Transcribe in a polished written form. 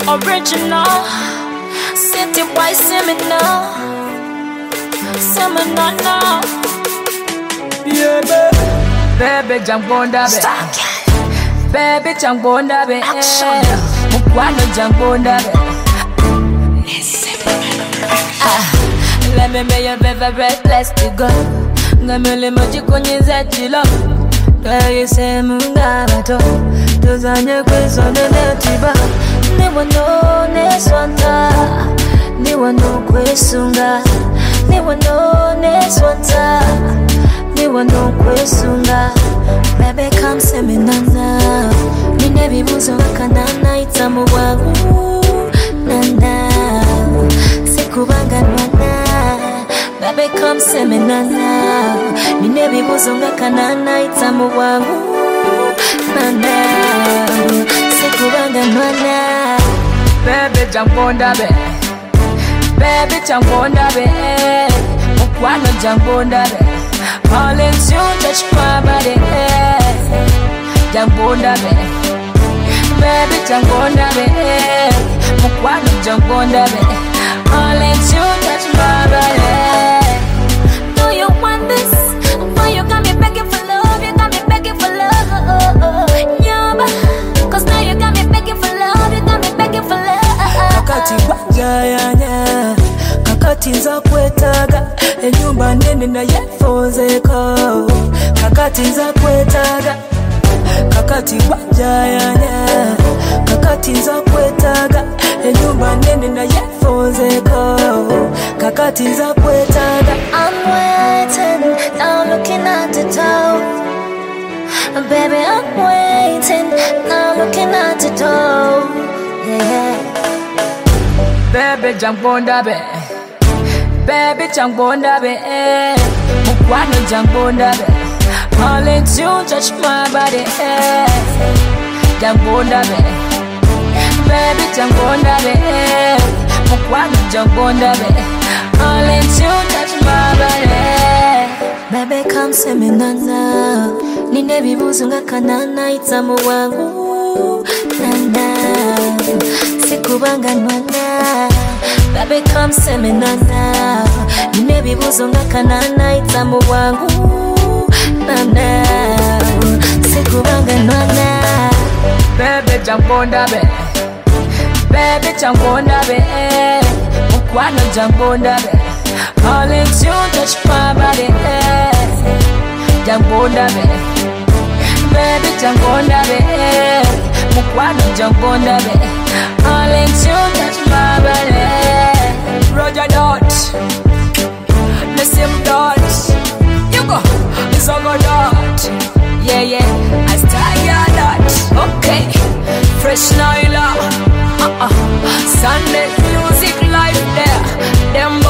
Original, city boy, seminal, seminal now. Yeah, baby, jangonda be. Baby, jangonda be. Mukwano jangonda be. Let me be your favorite place to go. Ngamele moji konyeza chilo. Kaya semunga bato. Tuzanye kwesone netiba. Ni wano neswanta. Ni wano kwesunga. Ni wano neswanta. Ni wano kwesunga. Baby come see me nana. Nine bibuzo wakanana itamu wangu. Nana. Sikubanga nwana. Baby come see me nana. Nine bibuzo wakanana itamu wangu. Nana. Sikubanga nwana. Baby jangonda be. Baby jangonda be. Mukwano jangonda be. All in tune, touch my body. Jangonda be. Baby jangonda be. Mukwano jangonda be. All in tune, touch my body. Do you want this? Why you got me begging for love? You got me begging for love. Nyaba. Cause now you got me begging for love. You got me begging for love. Kakati wajayanya. Kakati nza kwetaga. Enyumba nene na yefonzeko. Kakati nza kwetaga. Kakati wajayanya. Kakati nza kwetaga. Enyumba nene na yefonzeko. Kakati nza kwetaga. I'm waiting, now looking at the door. Baby, I'm waiting, now looking at the door. Yeah. Baby, jangonda be. Baby, jangonda be. Mukwano jangonda be. All in tune, touch my body. Jangonda be. Baby, jangonda be. Mukwano jangonda be. All in tune, touch my body. Baby, come see me nana. Nine bibuzo ngakanana itamu wangu. Nana. Sikubanga nwana. Baby come see me nana. Nine bibuzo ngakanana itamu wangu. Nana. Sikubanga nwana. Baby, jangonda be. Baby, jangonda be. Mukwano jangonda be. All in tune, touch my body. Jangonda be. Baby, jangonda be. Mukwano jangonda be. All in tune, touch my body. Roger Dot. The same dot. You go. It's a good dot. Yeah, I style that. Okay. Fresh Nyla. Sunday music live there. Them